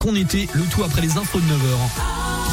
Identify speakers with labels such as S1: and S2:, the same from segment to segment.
S1: qu'on était, le tout après les infos de 9h.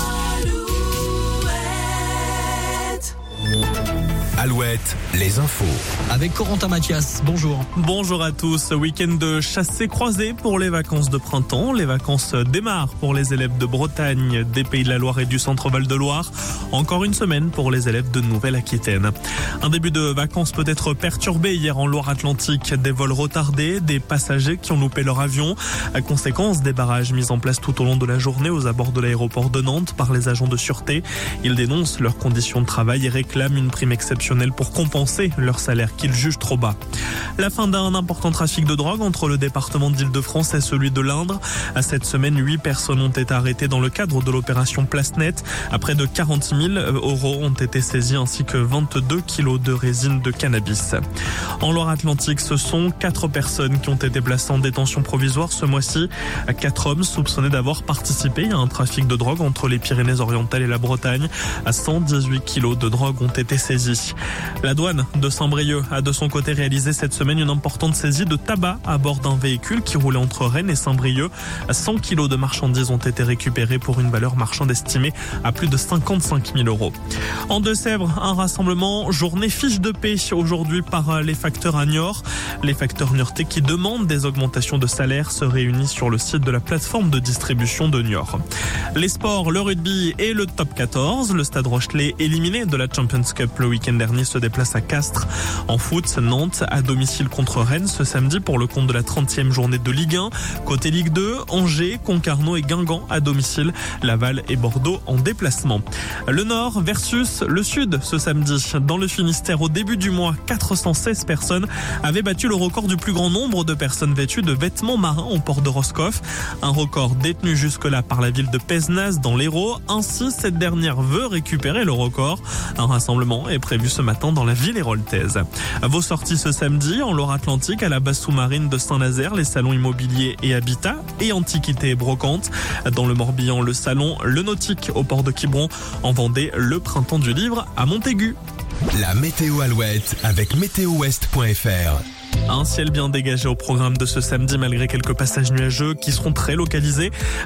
S2: Alouette, les infos.
S1: Avec Corentin Mathias, bonjour.
S3: Bonjour à tous. Week-end de chassé-croisé pour les vacances de printemps. Les vacances démarrent pour les élèves de Bretagne, des Pays de la Loire et du Centre-Val de Loire. Encore une semaine pour les élèves de Nouvelle-Aquitaine. Un début de vacances peut être perturbé hier en Loire-Atlantique. Des vols retardés, des passagers qui ont loupé leur avion. À conséquence des barrages mis en place tout au long de la journée aux abords de l'aéroport de Nantes par les agents de sûreté. Ils dénoncent leurs conditions de travail et réclament une prime exceptionnelle pour compenser leur salaire qu'ils jugent trop bas. La fin d'un important trafic de drogue entre le département d'Île-de-France et celui de l'Indre. À cette semaine, 8 personnes ont été arrêtées dans le cadre de l'opération Place Nette. À près de 40 000 € ont été saisis ainsi que 22 kilos de résine de cannabis. En Loire-Atlantique, ce sont 4 personnes qui ont été placées en détention provisoire ce mois-ci. 4 hommes soupçonnés d'avoir participé à un trafic de drogue entre les Pyrénées-Orientales et la Bretagne. 118 kilos de drogue ont été saisis. La douane de Saint-Brieuc a de son côté réalisé cette semaine une importante saisie de tabac à bord d'un véhicule qui roulait entre Rennes et Saint-Brieuc. 100 kilos de marchandises ont été récupérées pour une valeur marchande estimée à plus de 55 000 €. En Deux-Sèvres, un rassemblement journée fiche de paix aujourd'hui par les facteurs à Niort. Les facteurs niortais qui demandent des augmentations de salaire se réunissent sur le site de la plateforme de distribution de Niort. Les sports, le rugby et le top 14. Le Stade Rochelet, éliminé de la Champions Cup le week-end dernier, se déplace à Castres. En foot, Nantes à domicile contre Rennes ce samedi pour le compte de la 30e journée de Ligue 1. Côté Ligue 2, Angers, Concarneau et Guingamp à domicile. Laval et Bordeaux en déplacement. Le Nord versus le Sud ce samedi. Dans le Finistère, au début du mois, 416 personnes avaient battu le record du plus grand nombre de personnes vêtues de vêtements marins au port de Roscoff. Un record détenu jusque-là par la ville de Pézenas dans l'Hérault. Ainsi, cette dernière veut récupérer le record. Un rassemblement est prévu ce matin dans la ville héroltaise. Vos sorties ce samedi en Loire-Atlantique à la base sous-marine de Saint-Nazaire, les salons immobiliers et habitat et antiquités et brocantes. Dans le Morbihan, le salon Le Nautique au port de Quiberon. En Vendée, le printemps du livre à Montaigu.
S2: La météo Alouette avec météowest.fr.
S3: Un ciel bien dégagé au programme de ce samedi malgré quelques passages nuageux qui seront très localisés.